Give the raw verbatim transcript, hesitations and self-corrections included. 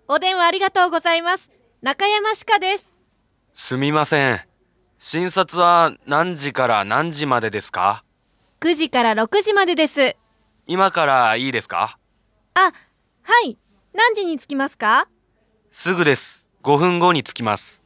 お電話ありがとうございます。中山歯科です。 すみません。診察は何時から何時までですか？ くじからろくじまでです。 今からいいですか？ あ、はい。何時に着きますか？ すぐです。ごふんごに着きます。